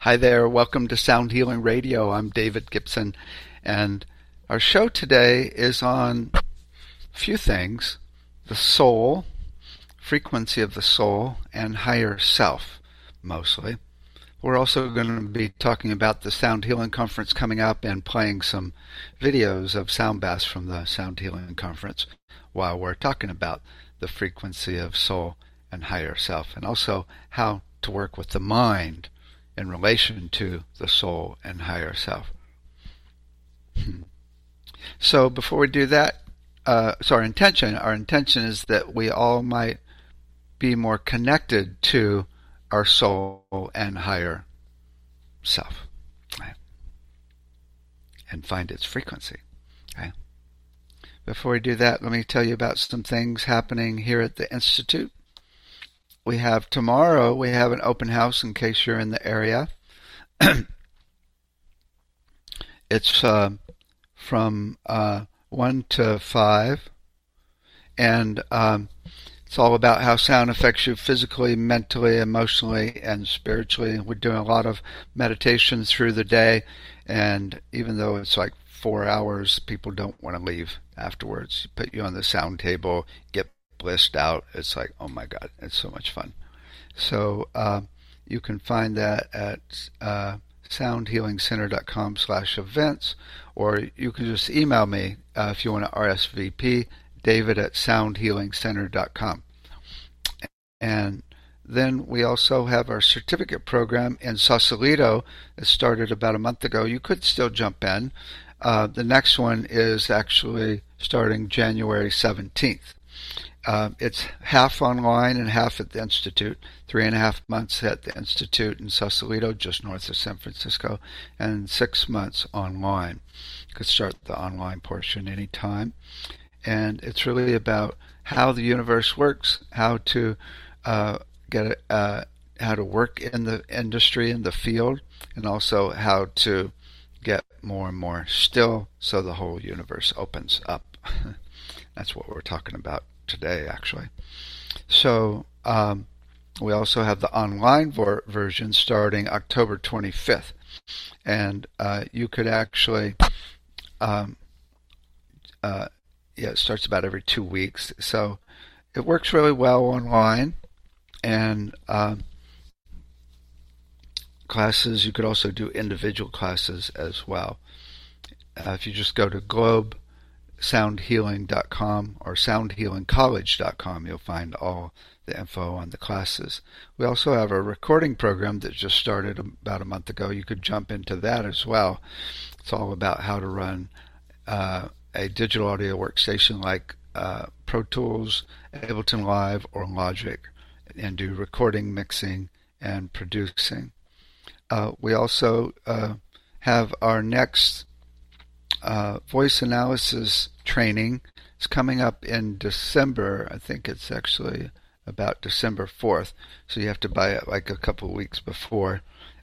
Hi there, welcome to Sound Healing Radio. I'm David Gibson, and our show today is on a few things: the soul, frequency of the soul, and higher self, mostly. We're also going to be talking about the Sound Healing Conference coming up and playing some videos of sound baths from the Sound Healing Conference while we're talking about the frequency of soul and higher self, and also how to work with the mind in relation to the soul and higher self. So before we do that, our intention is that we all might be more connected to our soul and higher self, right? And find its frequency. Okay? Before we do that, let me tell you about some things happening here at the Institute. Tomorrow we have an open house in case you're in the area. It's from 1 to 5, and it's all about how sound affects you physically, mentally, emotionally, and spiritually. We're doing a lot of meditation through the day, and even though it's like 4 hours, people don't want to leave afterwards. Put you on the sound table, get blissed out. It's like, oh my God, it's so much fun. So you can find that at soundhealingcenter.com/events, or you can just email me if you want to RSVP, david@soundhealingcenter.com. And then we also have our certificate program in Sausalito that started about a month ago. You could still jump in. The next one is actually starting January 17th. It's half online and half at the Institute, 3.5 months at the Institute in Sausalito, just north of San Francisco, and 6 months online. You could start the online portion anytime. And it's really about how the universe works, how to how to work in the industry, in the field, and also how to get more and more still so the whole universe opens up. That's what we're talking about today, actually. So we also have the online version starting October 25th, and you could actually it starts about every 2 weeks, so it works really well online. And classes, you could also do individual classes as well. If you just go to globesoundhealing.com or soundhealingcollege.com, you'll find all the info on the classes. We also have a recording program that just started about a month ago. You could jump into that as well. It's all about how to run a digital audio workstation like Pro Tools, Ableton Live, or Logic, and do recording, mixing, and producing. We also have our next voice analysis training. It's coming up in December. I think it's actually about December 4th. So you have to buy it like a couple of weeks before.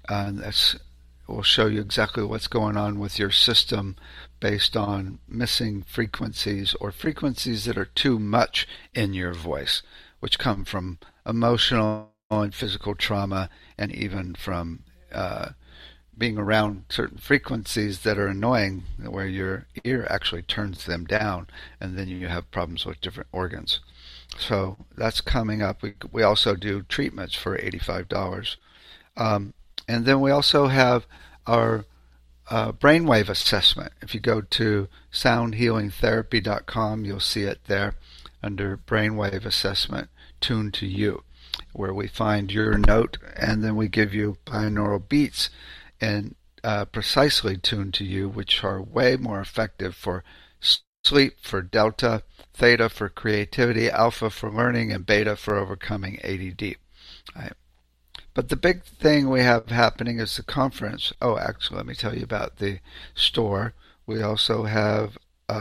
We'll show you exactly what's going on with your system based on missing frequencies or frequencies that are too much in your voice, which come from emotional and physical trauma, and even from being around certain frequencies that are annoying, where your ear actually turns them down, and then you have problems with different organs. So that's coming up. We also do treatments for $85. And then we also have our brainwave assessment. If you go to soundhealingtherapy.com, you'll see it there under brainwave assessment, tuned to you, where we find your note and then we give you binaural beats and precisely tuned to you, which are way more effective for sleep, for delta, theta for creativity, alpha for learning, and beta for overcoming ADD. Right. But the big thing we have happening is the conference. Oh, actually, let me tell you about the store. We also have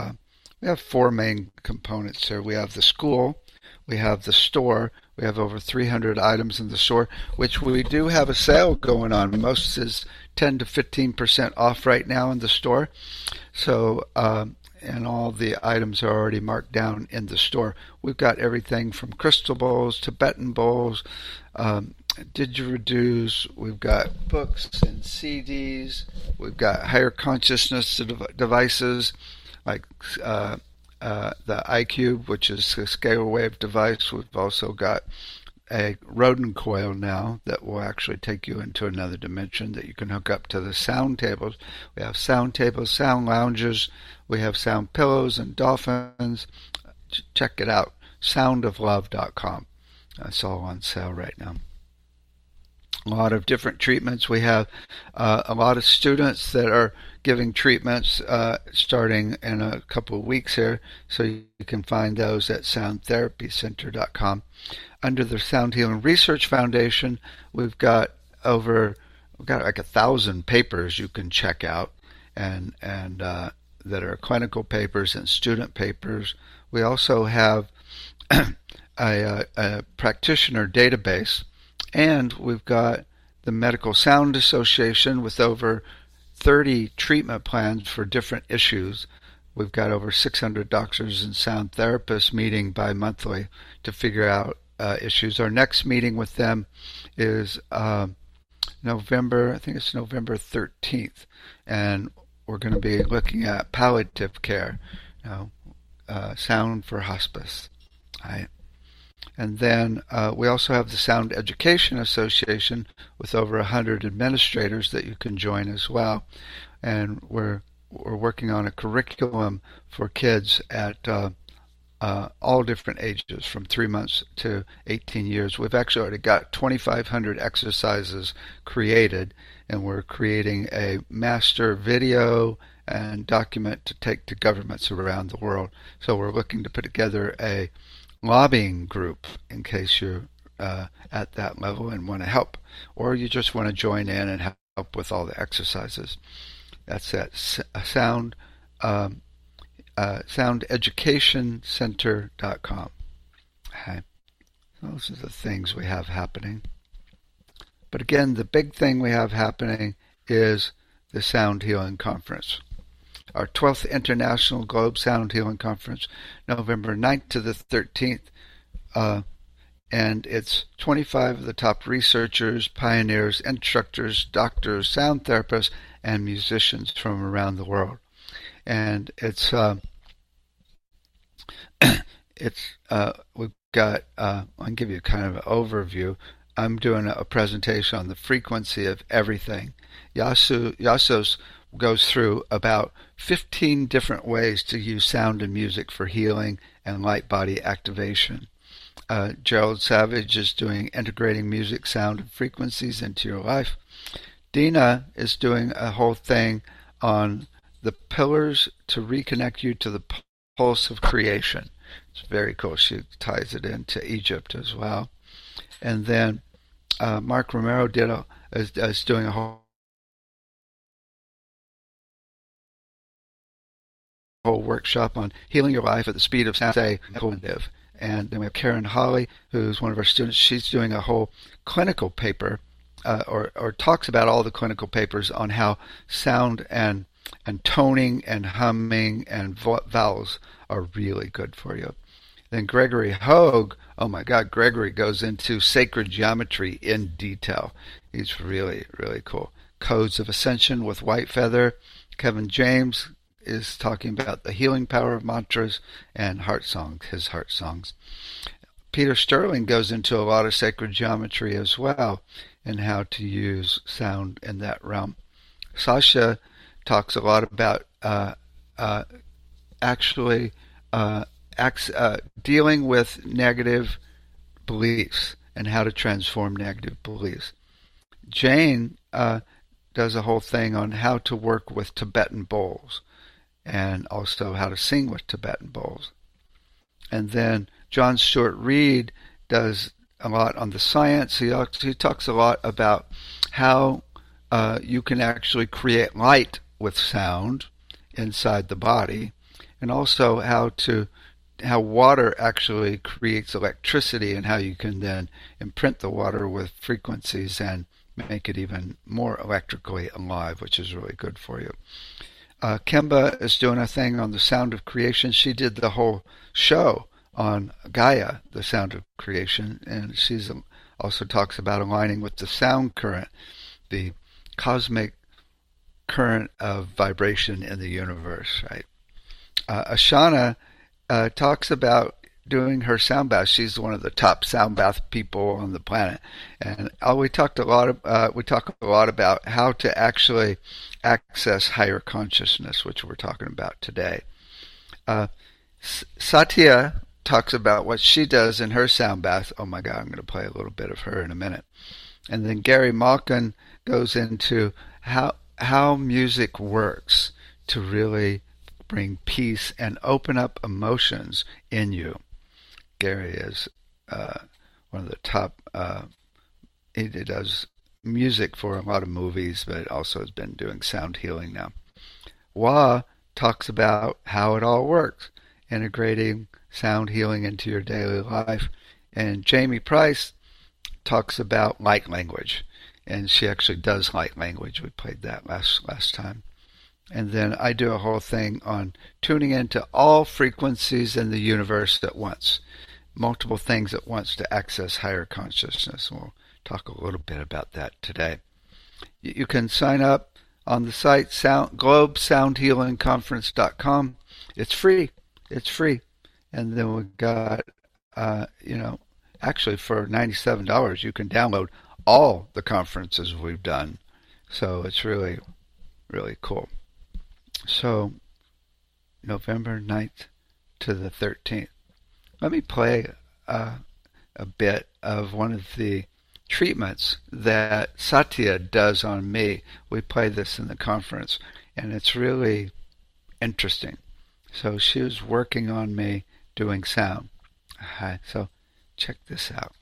4 main components here. We have the school, we have the store, we have over 300 items in the store, which we do have a sale going on. Most is 10 to 15% off right now in the store. So, and all the items are already marked down in the store. We've got everything from crystal bowls, Tibetan bowls, didgeridoos, we've got books and CDs, we've got higher consciousness devices like the iCube, which is a scalar wave device. We've also got a rodent coil now that will actually take you into another dimension that you can hook up to the sound tables. We have sound tables, sound lounges, we have sound pillows and dolphins. Check it out, soundoflove.com. It's all on sale right now. A lot of different treatments. We have a lot of students that are giving treatments starting in a couple of weeks here, so you can find those at soundtherapycenter.com. Under the Sound Healing Research Foundation, we've got like 1,000 papers you can check out, and that are clinical papers and student papers. We also have a practitioner database, and we've got the Medical Sound Association with over 30 treatment plans for different issues. We've got over 600 doctors and sound therapists meeting bi-monthly to figure out issues. Our next meeting with them is November 13th, and we're going to be looking at palliative care, sound for hospice. Right? And then we also have the Sound Education Association with over 100 administrators that you can join as well. And we're working on a curriculum for kids at all different ages, from 3 months to 18 years. We've actually already got 2,500 exercises created, and we're creating a master video and document to take to governments around the world. So we're looking to put together a lobbying group in case you're at that level and want to help, or you just want to join in and help with all the exercises. That's at soundeducationcenter.com. Okay. Those are the things we have happening. But again, the big thing we have happening is the Sound Healing Conference. Our 12th International Globe Sound Healing Conference, November 9th to the 13th. And it's 25 of the top researchers, pioneers, instructors, doctors, sound therapists, and musicians from around the world. And it's we've got I can give you kind of an overview. I'm doing a presentation on the frequency of everything. Yasos goes through about 15 different ways to use sound and music for healing and light body activation. Gerald Savage is doing integrating music, sound, and frequencies into your life. Dina is doing a whole thing on the pillars to reconnect you to the pulse of creation. It's very cool. She ties it into Egypt as well. And then Mark Romero is doing a whole workshop on healing your life at the speed of sound. And then we have Karen Hawley, who's one of our students. She's doing a whole clinical paper, or talks about all the clinical papers on how sound and toning and humming and vowels are really good for you. Then Gregory Hoag, oh my God, Gregory goes into sacred geometry in detail. He's really, really cool. Codes of Ascension with White Feather. Kevin James is talking about the healing power of mantras and heart songs, his heart songs. Peter Sterling goes into a lot of sacred geometry as well and how to use sound in that realm. Sasha talks a lot about dealing with negative beliefs and how to transform negative beliefs. Jane does a whole thing on how to work with Tibetan bowls and also how to sing with Tibetan bowls. And then John Stuart Reed does a lot on the science. He talks a lot about how you can actually create light with sound inside the body, and also how water actually creates electricity and how you can then imprint the water with frequencies and make it even more electrically alive, which is really good for you. Kemba is doing a thing on the sound of creation. She did the whole show on Gaia, the sound of creation, and she's also talks about aligning with the sound current, the cosmic current of vibration in the universe, right? Ashana talks about doing her sound bath. She's one of the top sound bath people on the planet, and we talk a lot about how to actually access higher consciousness, which we're talking about today. Satya talks about what she does in her sound bath. Oh my God, I'm going to play a little bit of her in a minute. And then Gary Malkin goes into how music works to really bring peace and open up emotions in you. Gary is one of the top. He does music for a lot of movies, but also has been doing sound healing now. Wah talks about how it all works, integrating sound healing into your daily life. And Jamie Price talks about light language, and she actually does light language. We played that last time. And then I do a whole thing on tuning into all frequencies in the universe at once, multiple things at once to access higher consciousness. We'll talk a little bit about that today. You can sign up on the site globesoundhealingconference.com. It's free. It's free. And then we got, actually for $97, you can download all the conferences we've done. So it's really, really cool. So November 9th to the 13th. Let me play a bit of one of the treatments that Satya does on me. We play this in the conference, and it's really interesting. So she was working on me doing sound. So check this out.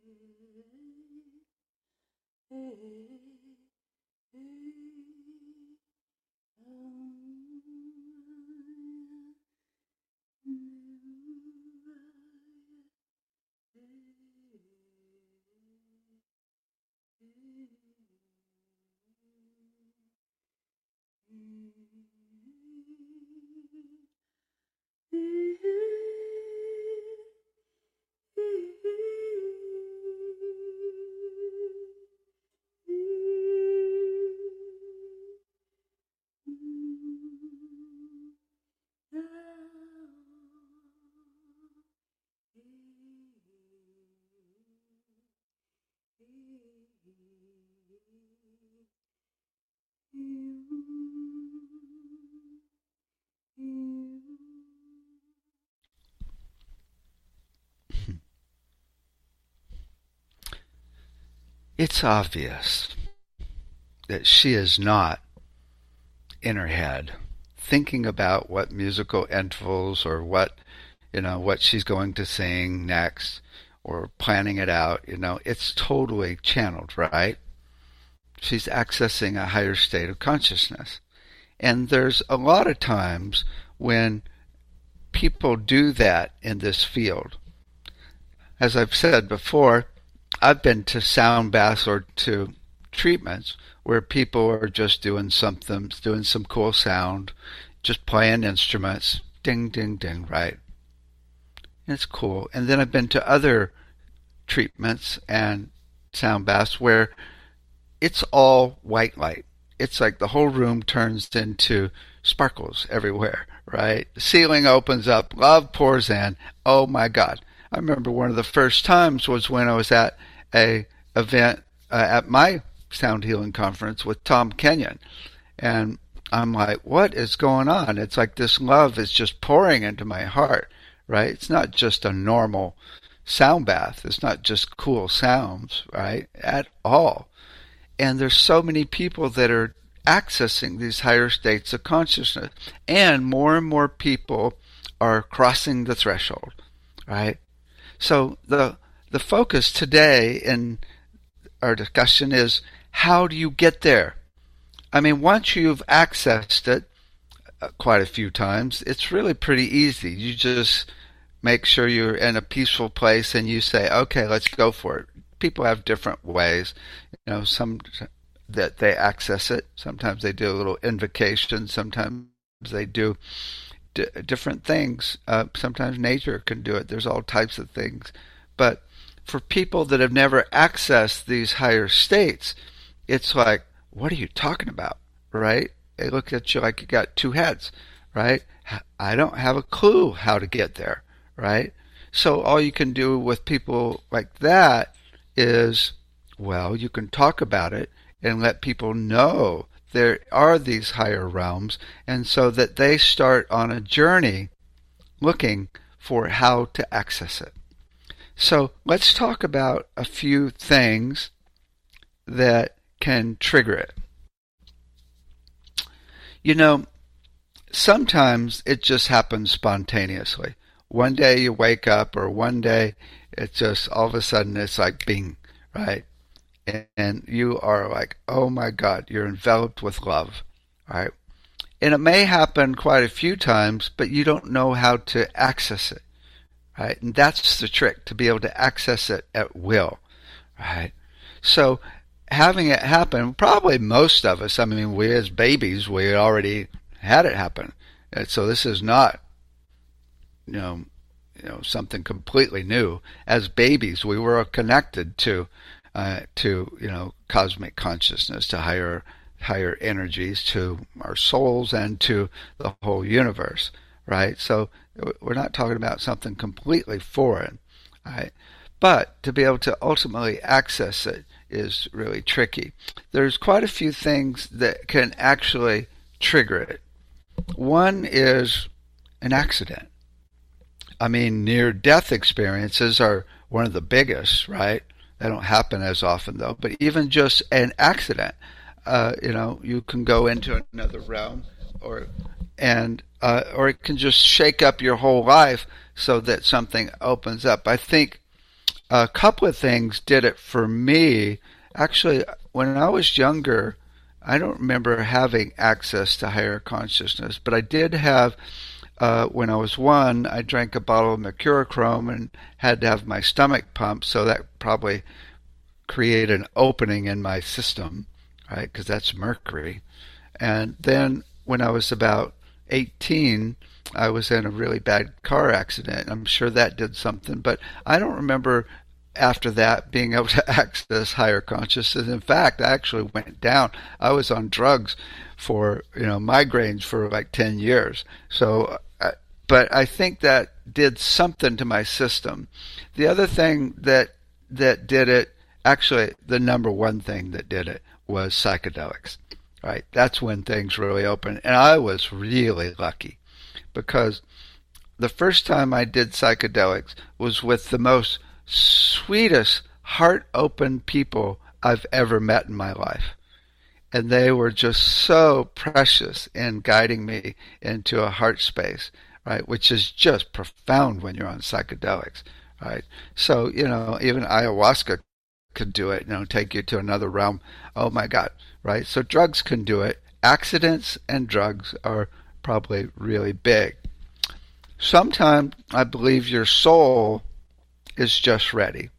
It's obvious that she is not in her head thinking about what musical intervals or what she's going to sing next or planning it out. It's totally channeled, right? She's accessing a higher state of consciousness. And there's a lot of times when people do that in this field. As I've said before, I've been to sound baths or to treatments where people are just doing some cool sound, just playing instruments, ding, ding, ding, right? And it's cool. And then I've been to other treatments and sound baths where it's all white light. It's like the whole room turns into sparkles everywhere, right? The ceiling opens up, love pours in. Oh my God. I remember one of the first times was when I was at a event at my sound healing conference with Tom Kenyon. And I'm like, what is going on? It's like this love is just pouring into my heart, right? It's not just a normal sound bath. It's not just cool sounds, right? At all. And there's so many people that are accessing these higher states of consciousness. And more people are crossing the threshold, right? So the focus today in our discussion is, how do you get there? I mean, once you've accessed it quite a few times, it's really pretty easy. You just make sure you're in a peaceful place and you say, okay, let's go for it. People have different ways. Some that they access it. Sometimes they do a little invocation. Sometimes they do different things. Sometimes nature can do it. There's all types of things. But for people that have never accessed these higher states, it's like, what are you talking about, right? They look at you like you got two heads, right? I don't have a clue how to get there, right? So all you can do with people like that is, well, you can talk about it and let people know there are these higher realms, and so that they start on a journey looking for how to access it. So let's talk about a few things that can trigger it. Sometimes it just happens spontaneously. One day you wake up, or one day it just all of a sudden it's like bing, right? And you are like, oh my God, you're enveloped with love, right? And it may happen quite a few times, but you don't know how to access it, right? And that's the trick, to be able to access it at will, right? So having it happen, probably most of us, I mean, we as babies, we already had it happen. And so this is not, something completely new. As babies, we were connected to cosmic consciousness, to higher energies, to our souls, and to the whole universe, right? So we're not talking about something completely foreign, right? But to be able to ultimately access it is really tricky. There's quite a few things that can actually trigger it. One is an accident. I mean, near-death experiences are one of the biggest, right? They don't happen as often, though. But even just an accident, you can go into another realm, or it can just shake up your whole life so that something opens up. I think a couple of things did it for me. Actually, when I was younger, I don't remember having access to higher consciousness, but I did have, when I was one, I drank a bottle of mercurochrome and had to have my stomach pumped, so that probably created an opening in my system, right? Because that's mercury. And then when I was about 18, I was in a really bad car accident. I'm sure that did something, but I don't remember after that being able to access higher consciousness. In fact, I actually went down. I was on drugs for, migraines for like 10 years. So, but I think that did something to my system. The other thing that did it, actually the number one thing that did it, was psychedelics. Right? That's when things really opened. And I was really lucky because the first time I did psychedelics was with the most sweetest, heart-open people I've ever met in my life. And they were just so precious in guiding me into a heart space, right? Which is just profound when you're on psychedelics, right? So, even ayahuasca could do it, take you to another realm. Oh my God, right? So drugs can do it. Accidents and drugs are probably really big. Sometimes I believe your soul is just ready.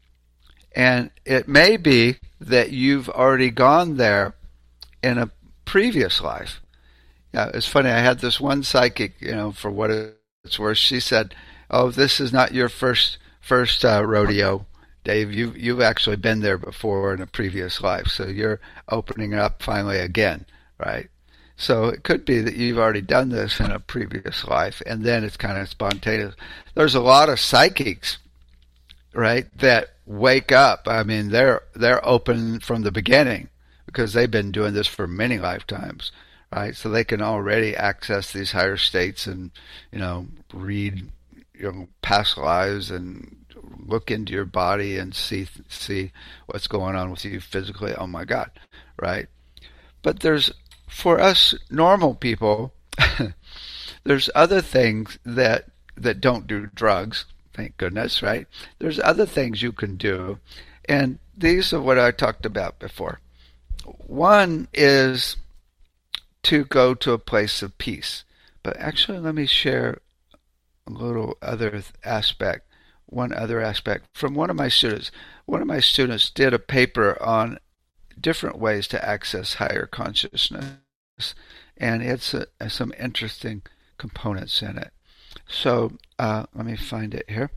And it may be that you've already gone there in a previous life. Yeah, it's funny. I had this one psychic, for what it's worth. She said, "Oh, this is not your first rodeo, Dave. You've actually been there before in a previous life. So you're opening up finally again, right?" So it could be that you've already done this in a previous life, and then it's kind of spontaneous. There's a lot of psychics, right, that wake up. I mean, they're open from the beginning because they've been doing this for many lifetimes, right? So they can already access these higher states and, read, past lives and look into your body and see what's going on with you physically. Oh my God, right? But for us normal people, there's other things that don't do drugs. Thank goodness, right? There's other things you can do, and these are what I talked about before. One is to go to a place of peace. But actually, let me share a little other aspect, one other aspect from one of my students. One of my students did a paper on different ways to access higher consciousness, and it's some interesting components in it. So let me find it here.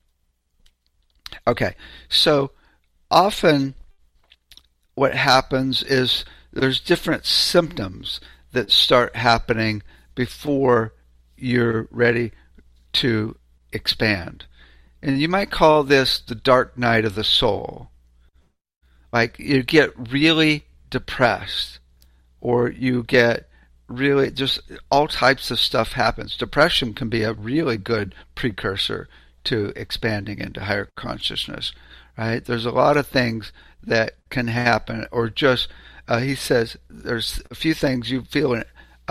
Okay, so often what happens is there's different symptoms that start happening before you're ready to expand. And you might call this the dark night of the soul. Like you get really depressed, or you get really just all types of stuff happens. Depression can be a really good precursor to expanding into higher consciousness, right? There's a lot of things that can happen, or just, he says, there's a few things you feel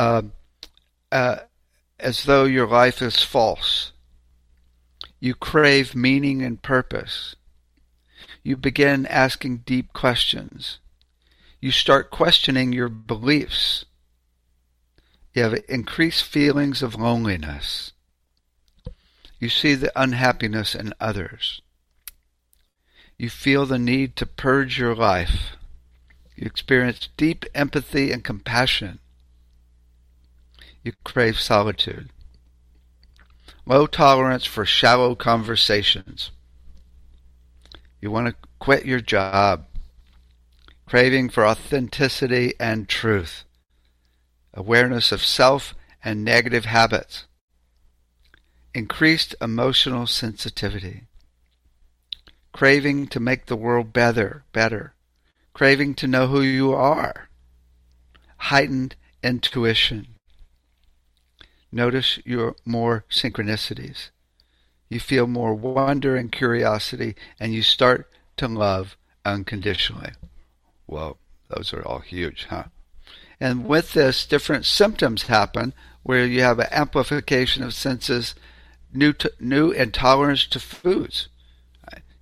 as though your life is false. You crave meaning and purpose. You begin asking deep questions. You start questioning your beliefs. You have increased feelings of loneliness. You see the unhappiness in others. You feel the need to purge your life. You experience deep empathy and compassion. You crave solitude. Low tolerance for shallow conversations. You want to quit your job. Craving for authenticity and truth. Awareness of self and negative habits. Increased emotional sensitivity. Craving to make the world better. Craving to know who you are. Heightened intuition. Notice your more synchronicities. You feel more wonder and curiosity, and you start to love unconditionally. Whoa, those are all huge, huh? And with this, different symptoms happen where you have an amplification of senses, new intolerance to foods.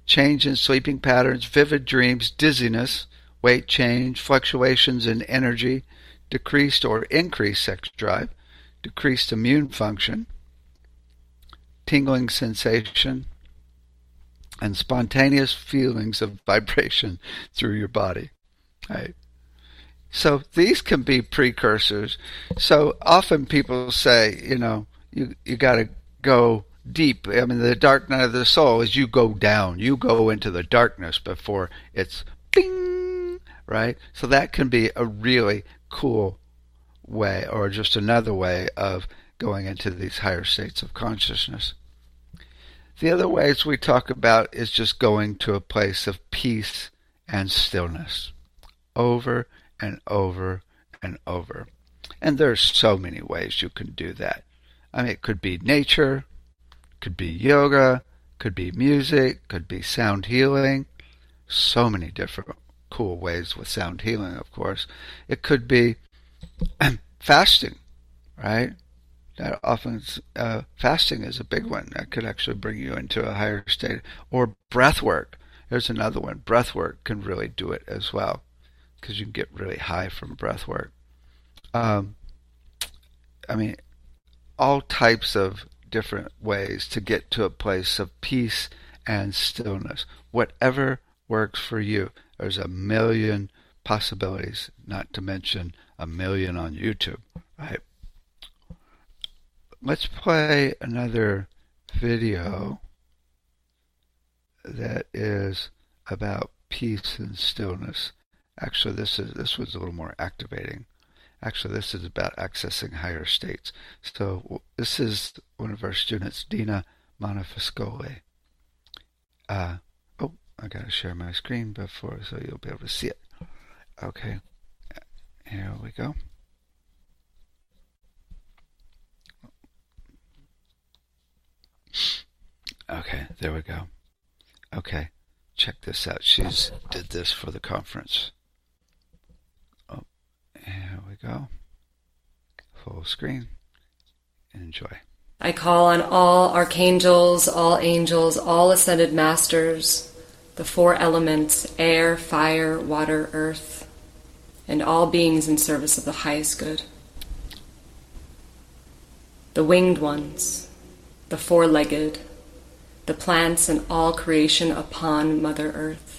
change in sleeping patterns, vivid dreams, dizziness, weight change, fluctuations in energy, decreased or increased sex drive, decreased immune function, tingling sensation, and spontaneous feelings of vibration through your body. Right? So these can be precursors. So often people say, you got to go deep. I mean, the dark night of the soul is you go down. You go into the darkness before it's bing, right? So that can be a really cool way, or just another way of going into these higher states of consciousness. The other ways we talk about is just going to a place of peace and stillness over and over and over. And there's so many ways you can do that. I mean, it could be nature, could be yoga, could be music, could be sound healing. So many different cool ways with sound healing, of course. It could be fasting, right? That often fasting is a big one. That could actually bring you into a higher state. Or breath work. There's another one. Breath work can really do it as well, because you can get really high from breath work. I mean, all types of different ways to get to a place of peace and stillness. Whatever works for you. There's a million possibilities, not to mention a million on YouTube, right? Let's play another video that is about peace and stillness. Actually, this was a little more activating. Actually, this is about accessing higher states. So this is one of our students, Dina Monofiscoli. I gotta share my screen before, so you'll be able to see it. Okay, here we go. Okay, there we go. Okay, check this out. She's did this for the conference. Oh, here we go. Full screen. Enjoy. I call on all archangels, all angels, all ascended masters, the four elements, air, fire, water, earth, and all beings in service of the highest good. The winged ones, the four-legged, the plants and all creation upon Mother Earth.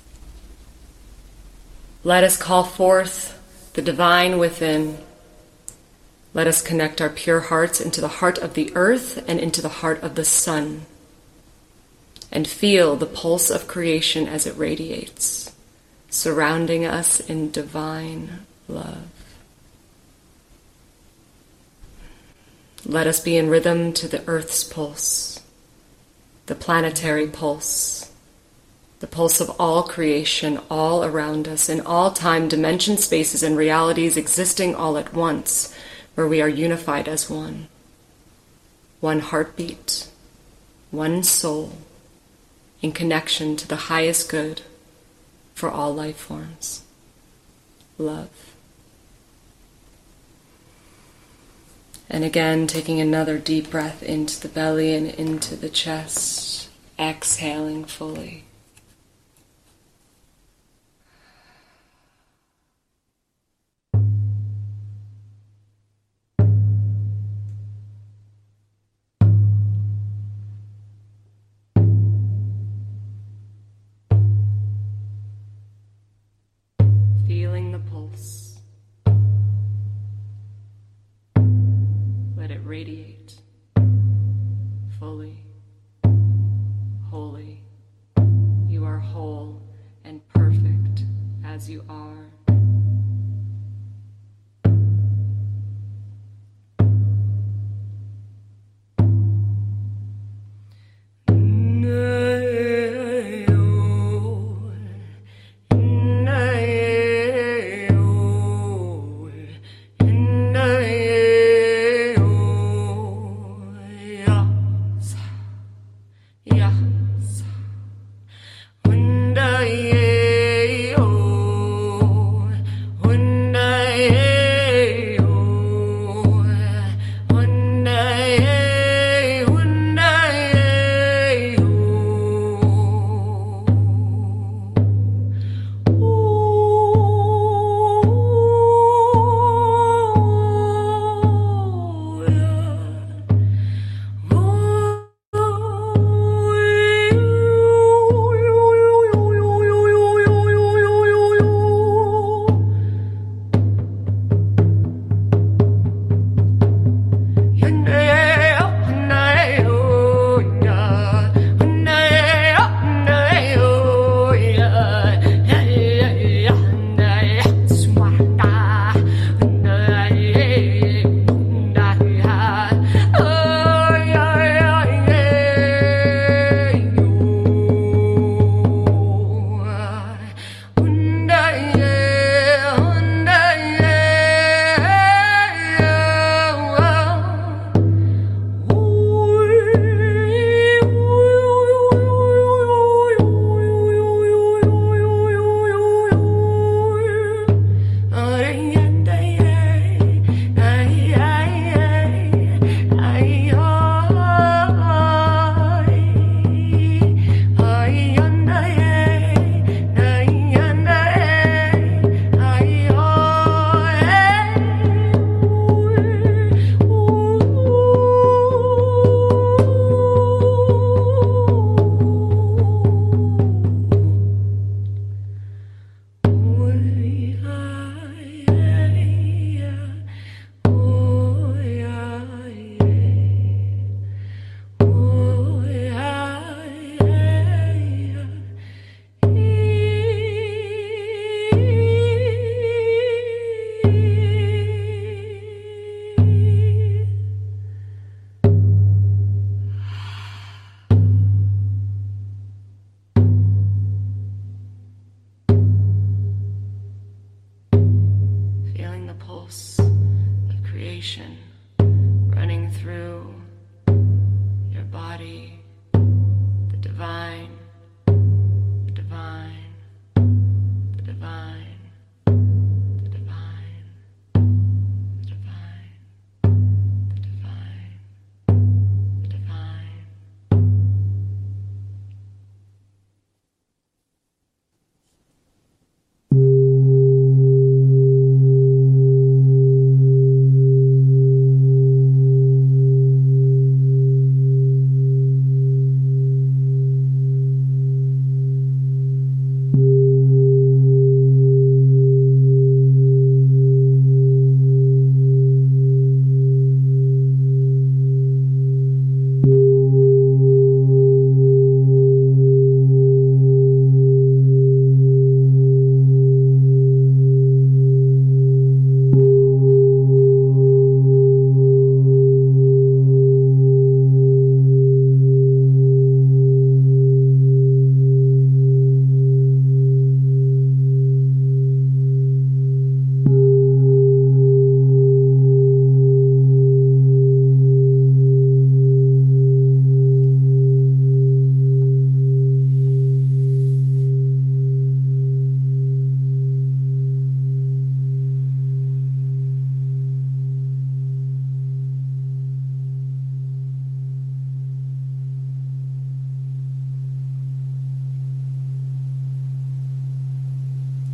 Let us call forth the divine within. Let us connect our pure hearts into the heart of the earth and into the heart of the sun, and feel the pulse of creation as it radiates, surrounding us in divine love. Let us be in rhythm to the earth's pulse, the planetary pulse, the pulse of all creation all around us, in all time, dimension, spaces, and realities existing all at once, where we are unified as one. One heartbeat, one soul, in connection to the highest good for all life forms. Love. And again, taking another deep breath into the belly and into the chest, exhaling fully. Feeling the pulse. Let it radiate fully, wholly. You are whole and perfect as you are.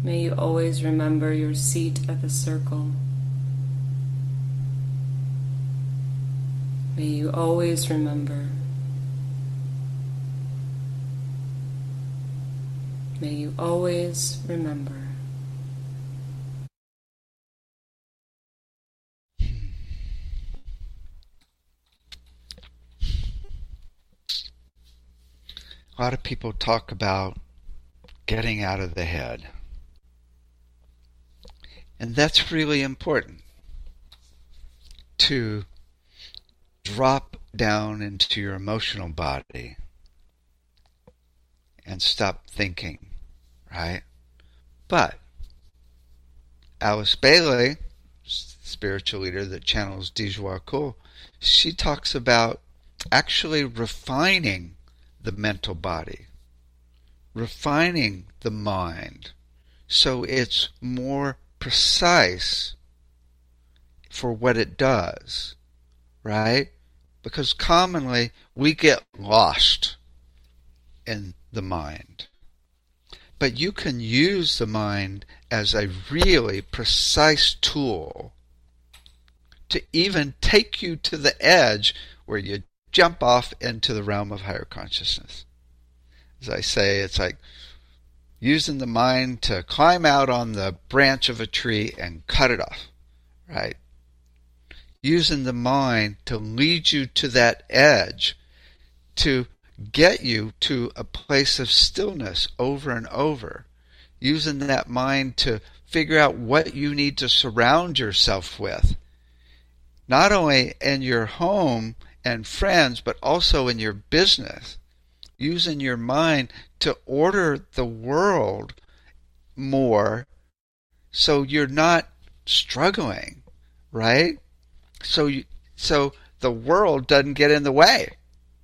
May you always remember your seat at the circle. May you always remember. May you always remember. A lot of people talk about getting out of the head. And that's really important, to drop down into your emotional body and stop thinking, right? But Alice Bailey, spiritual leader that channels Dijwa Kul, she talks about actually refining the mental body, refining the mind, so it's more precise for what it does, right? Because commonly we get lost in the mind. But you can use the mind as a really precise tool to even take you to the edge where you jump off into the realm of higher consciousness. As I say, it's like using the mind to climb out on the branch of a tree and cut it off, right? Using the mind to lead you to that edge, to get you to a place of stillness over and over. Using that mind to figure out what you need to surround yourself with, not only in your home and friends, but also in your business. Using your mind to order the world more so you're not struggling, right? So the world doesn't get in the way.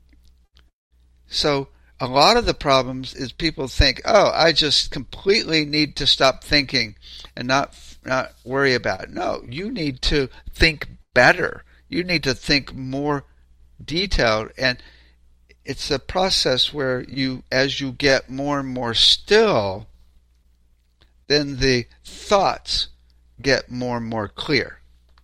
So a lot of the problems is people think, oh, I just completely need to stop thinking and not worry about it. No, you need to think better. You need to think more detailed, and it's a process where you, as you get more and more still, then the thoughts get more and more clear.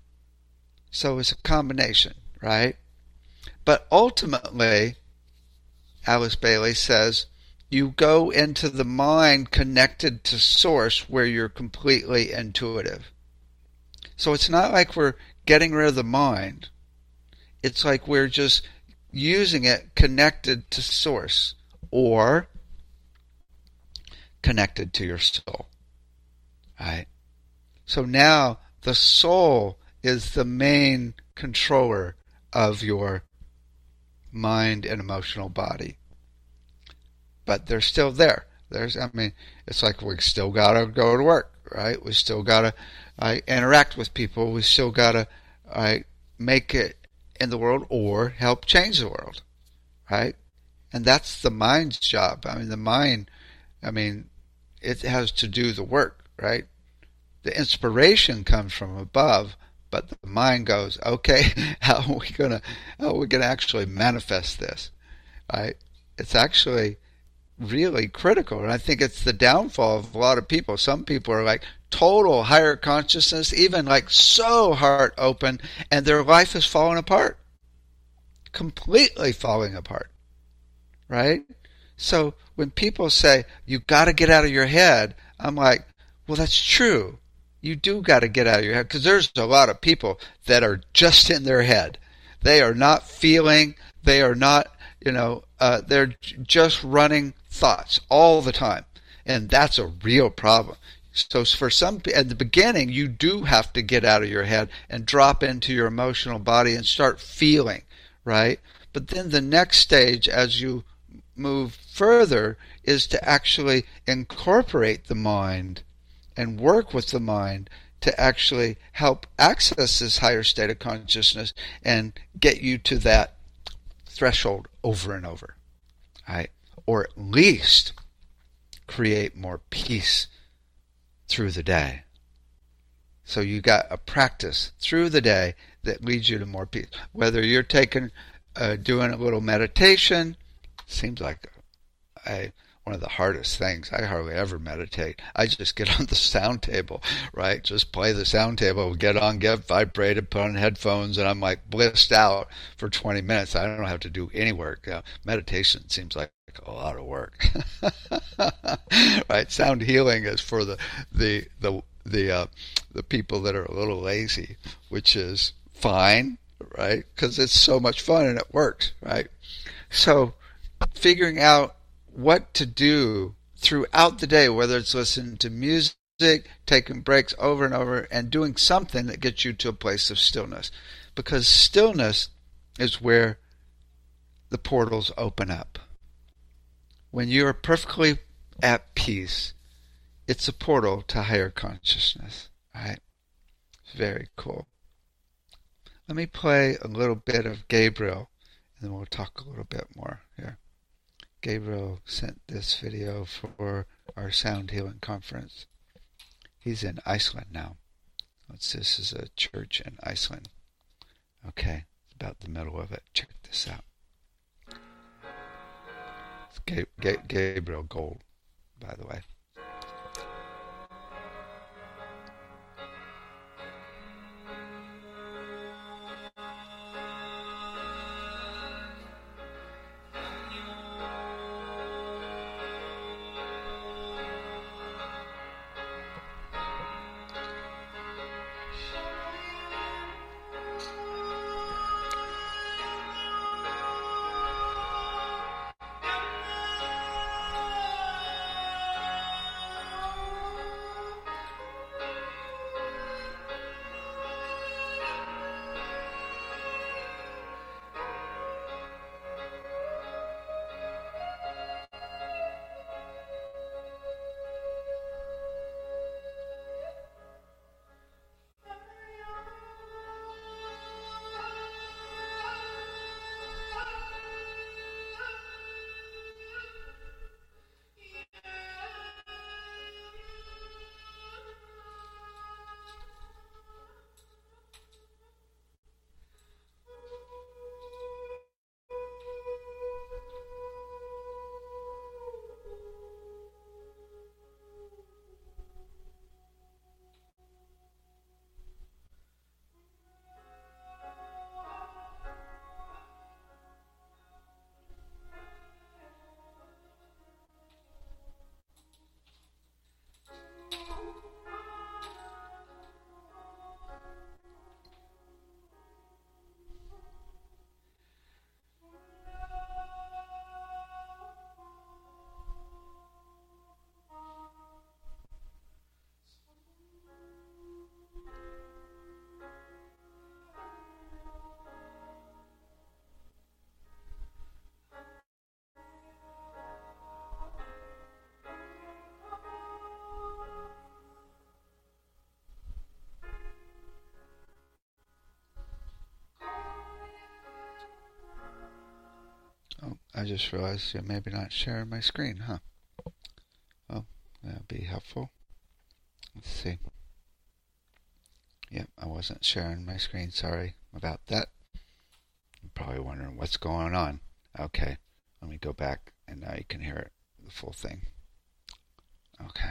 So it's a combination, right? But ultimately, Alice Bailey says, you go into the mind connected to source where you're completely intuitive. So it's not like we're getting rid of the mind. It's like we're just using it connected to source or connected to your soul. Right? So now the soul is the main controller of your mind and emotional body. But they're still there. It's like we still got to go to work, right? We still got to interact with people. We still got to make it in the world or help change the world, right? And that's the mind's job. The mind, it has to do the work, right? The inspiration comes from above, but the mind goes, okay, how are we gonna actually manifest this, right? It's actually really critical, and I think it's the downfall of a lot of people. Some people are like total higher consciousness, even like so heart open, and their life is falling apart, completely falling apart, right? So when people say you got to get out of your head, I'm like, well, that's true. You do got to get out of your head, because there's a lot of people that are just in their head. They are not feeling. They are not, they're just running thoughts all the time, and that's a real problem. So for some, at the beginning, you do have to get out of your head and drop into your emotional body and start feeling, right? But then the next stage, as you move further, is to actually incorporate the mind and work with the mind to actually help access this higher state of consciousness and get you to that threshold over and over, right? Or at least create more peace through the day. So you got a practice through the day that leads you to more peace. Whether you're doing a little meditation, seems like one of the hardest things. I hardly ever meditate. I just get on the sound table, right? Just play the sound table, get vibrated, put on headphones, and I'm like blissed out for 20 minutes. I don't have to do any work. Meditation seems like a lot of work, right? Sound healing is for the people that are a little lazy, which is fine, right? Because it's so much fun and it works, right? So figuring out what to do throughout the day, whether it's listening to music, taking breaks over and over, and doing something that gets you to a place of stillness. Because stillness is where the portals open up. When you are perfectly at peace, it's a portal to higher consciousness. Right? It's very cool. Let me play a little bit of Gabriel, and then we'll talk a little bit more here. Gabriel sent this video for our Sound Healing Conference. He's in Iceland now. This is a church in Iceland. Okay, it's about the middle of it. Check this out. It's Gabriel Gold, by the way. Oh, I just realized you're maybe not sharing my screen, huh? Oh, that'll be helpful. Let's see. Yep, I wasn't sharing my screen. Sorry about that. You're probably wondering what's going on. Okay, let me go back, and now you can hear it, the full thing. Okay.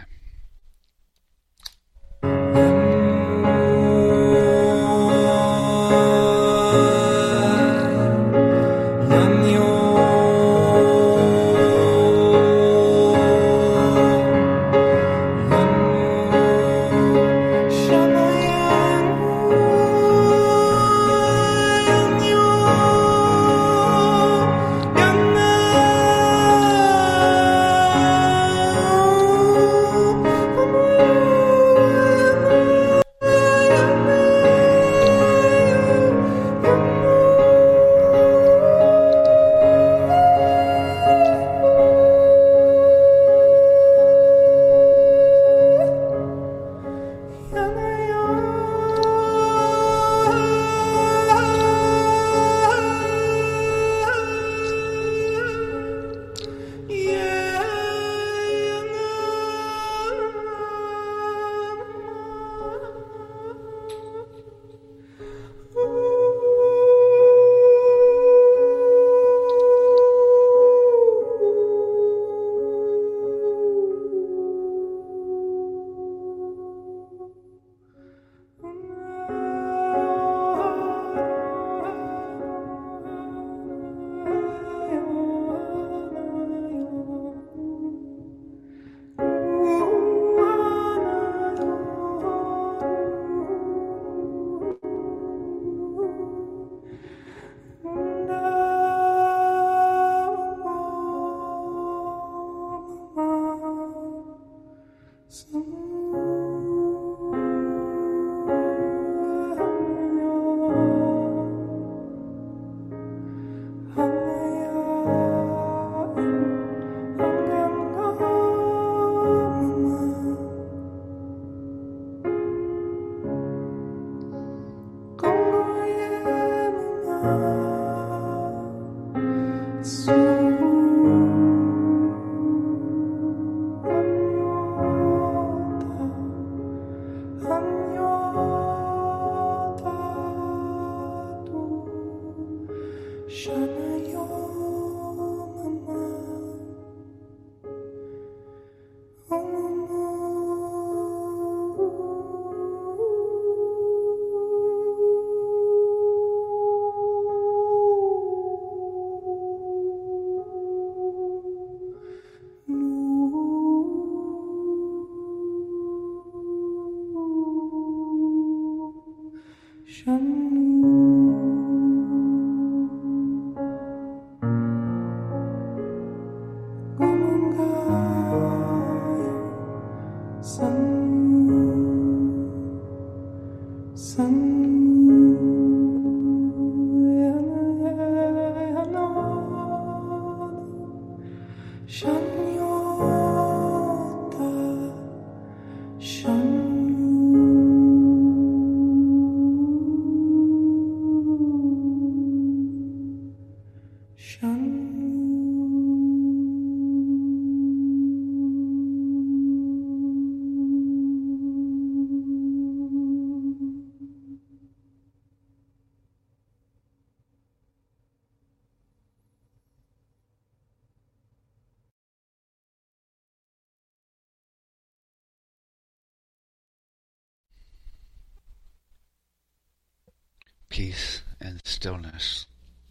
Peace and stillness,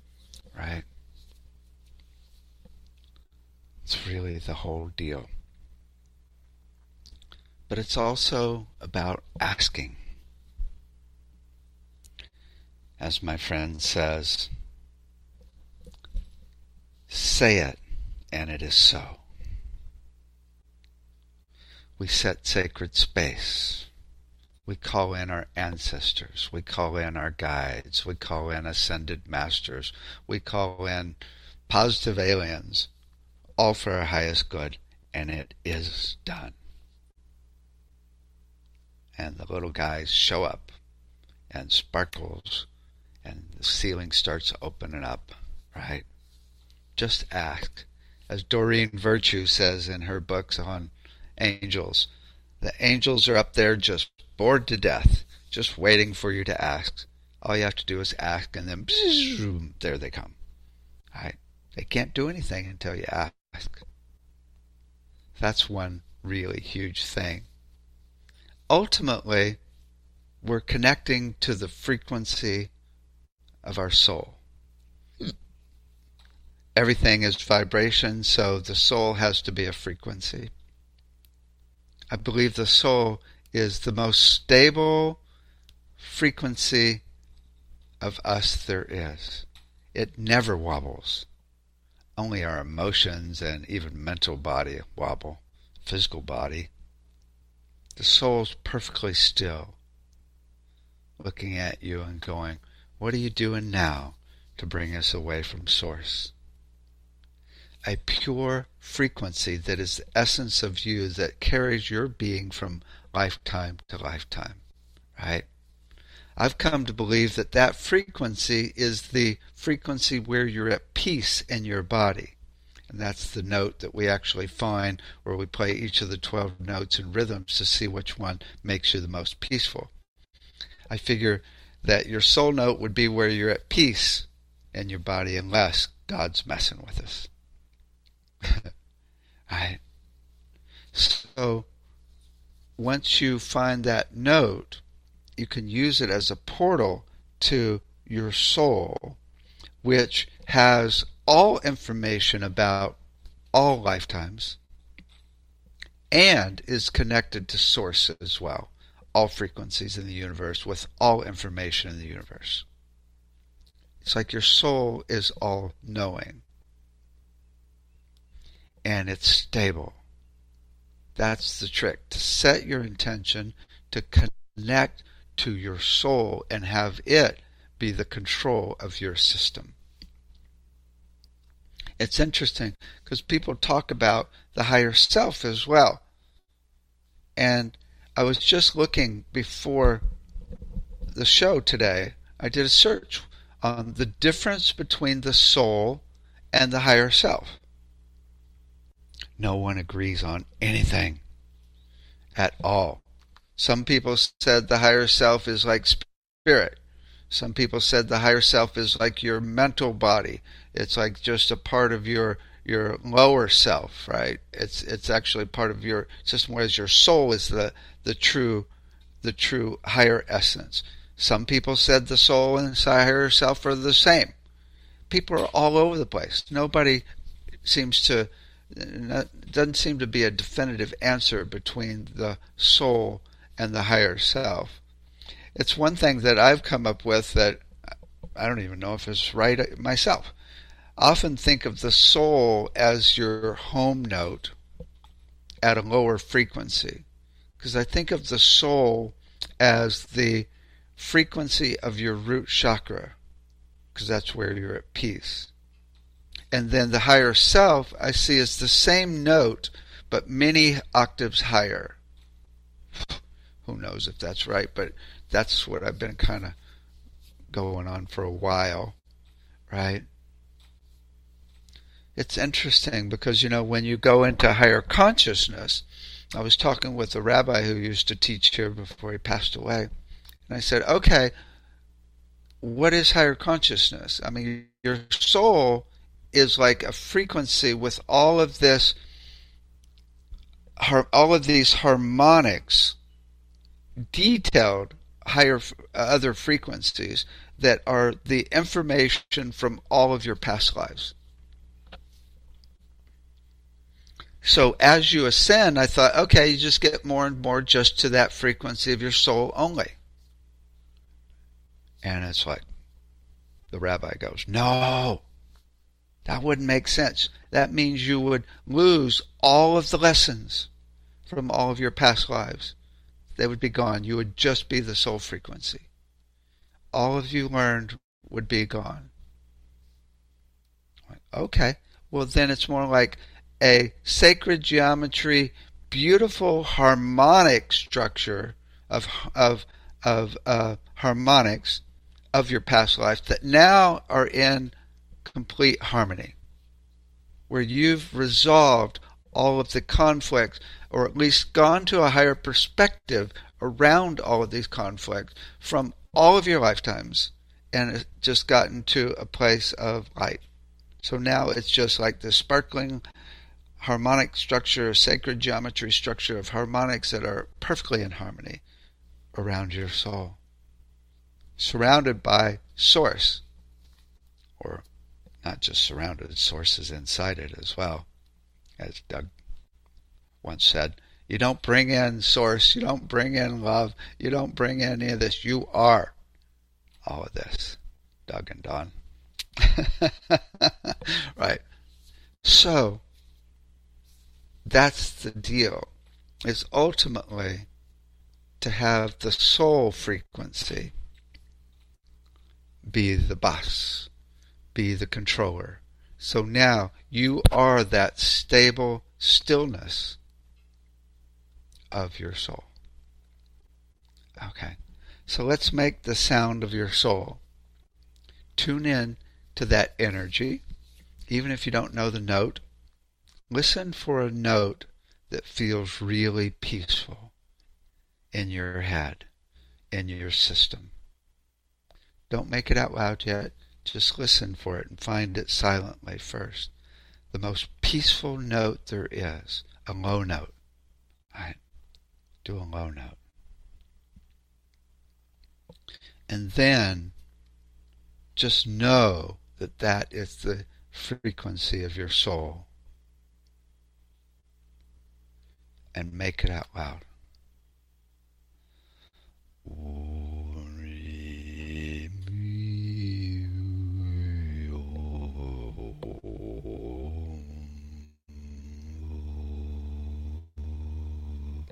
right? It's really the whole deal. But it's also about asking. As my friend says, say it and it is so. We set sacred space. We call in our ancestors. We call in our guides. We call in ascended masters. We call in positive aliens, all for our highest good, and it is done. And the little guys show up, and sparkles, and the ceiling starts opening up, right? Just ask. As Doreen Virtue says in her books on angels, the angels are up there just bored to death, just waiting for you to ask. All you have to do is ask, and then there they come. Right? They can't do anything until you ask. That's one really huge thing. Ultimately, we're connecting to the frequency of our soul. Everything is vibration, so the soul has to be a frequency. I believe the soul is the most stable frequency of us there is. It never wobbles. Only our emotions and even mental body wobble, physical body. The soul's perfectly still, looking at you and going, what are you doing now to bring us away from Source? A pure frequency that is the essence of you, that carries your being from lifetime to lifetime, right? I've come to believe that that frequency is the frequency where you're at peace in your body. And that's the note that we actually find where we play each of the 12 notes and rhythms to see which one makes you the most peaceful. I figure that your soul note would be where you're at peace in your body, unless God's messing with us. Right? So once you find that note, you can use it as a portal to your soul, which has all information about all lifetimes and is connected to Source as well, all frequencies in the universe with all information in the universe. It's like your soul is all knowing, and it's stable. That's the trick, to set your intention to connect to your soul and have it be the control of your system. It's interesting because people talk about the higher self as well. And I was just looking before the show today, I did a search on the difference between the soul and the higher self. No one agrees on anything at all. Some people said the higher self is like spirit. Some people said the higher self is like your mental body. It's like just a part of your lower self, right? It's actually part of your system, whereas your soul is the true higher essence. Some people said the soul and the higher self are the same. People are all over the place. Nobody doesn't seem to be a definitive answer between the soul and the higher self. It's one thing that I've come up with that I don't even know if it's right myself. I often think of the soul as your home note at a lower frequency, because I think of the soul as the frequency of your root chakra, because that's where you're at peace. And then the higher self I see as the same note, but many octaves higher. Who knows if that's right, but that's what I've been kind of going on for a while, right? It's interesting because, when you go into higher consciousness, I was talking with a rabbi who used to teach here before he passed away, and I said, okay, what is higher consciousness? I mean, your soul is like a frequency with all of these harmonics, detailed higher other frequencies that are the information from all of your past lives. So as you ascend, I thought, okay, you just get more and more just to that frequency of your soul only. And it's like, the rabbi goes, no, that wouldn't make sense. That means you would lose all of the lessons from all of your past lives. They would be gone. You would just be the soul frequency. All of you learned would be gone. Okay, well then it's more like a sacred geometry, beautiful harmonic structure of harmonics of your past life that now are in complete harmony, where you've resolved all of the conflicts, or at least gone to a higher perspective around all of these conflicts from all of your lifetimes, and just gotten to a place of light. So now it's just like this sparkling harmonic structure, sacred geometry structure of harmonics that are perfectly in harmony around your soul, surrounded by Source, or not just surrounded, Source is inside it as well. As Doug once said, you don't bring in Source, you don't bring in love, you don't bring in any of this, you are all of this. Doug and Don. Right. So, that's the deal, is ultimately to have the soul frequency be the boss, be the controller. So now you are that stable stillness of your soul. Okay, so let's make the sound of your soul. Tune in to that energy, even if you don't know the note. Listen for a note that feels really peaceful in your head, in your system. Don't make it out loud yet. Just listen for it and find it silently first. The most peaceful note there is, a low note. Right? Do a low note. And then just know that that is the frequency of your soul. And make it out loud.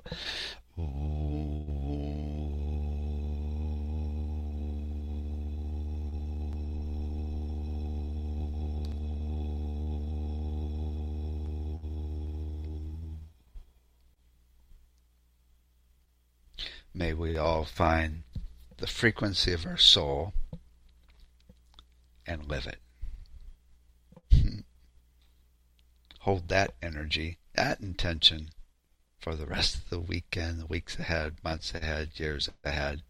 May we all find the frequency of our soul and live it. Hold that energy, that intention for the rest of the weekend, the weeks ahead, months ahead, years ahead,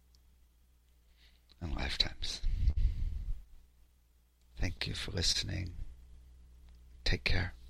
and lifetimes. Thank you for listening. Take care.